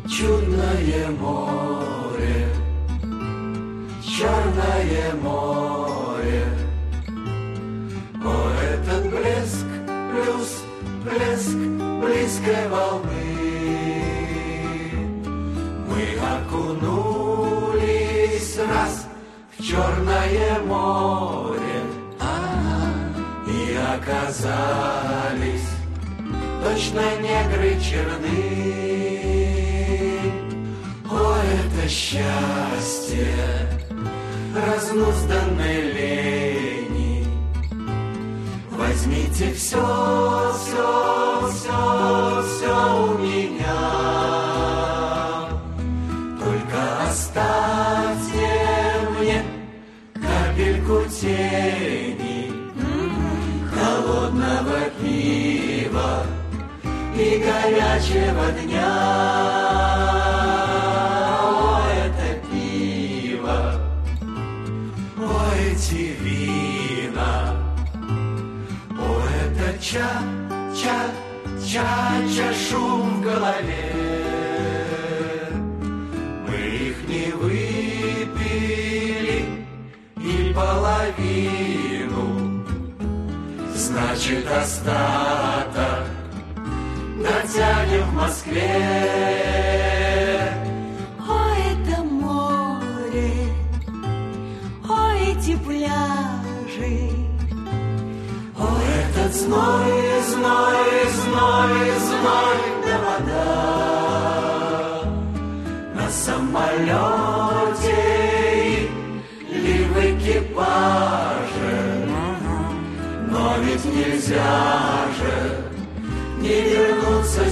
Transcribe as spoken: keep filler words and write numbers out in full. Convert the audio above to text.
Чудное море, черное море. О, этот блеск плюс блеск близкой волны. Мы окунулись раз в черное море и оказались точно негры черны. О, это счастье разнузданной лени. Возьмите все, все, все, все у меня. Только оставьте мне капельку тени, холодного пива и горячего дня. О, это пиво, о, эти вина, о, это ча, ча, ча, ча, шум в голове. Мы их не выпили и половину, значит, остаток дотянем в Москве. О, это море, о, эти пляжи, о, этот зной, зной, зной, зной, да вода на самолете или в экипаже. Но ведь нельзя же не вернуться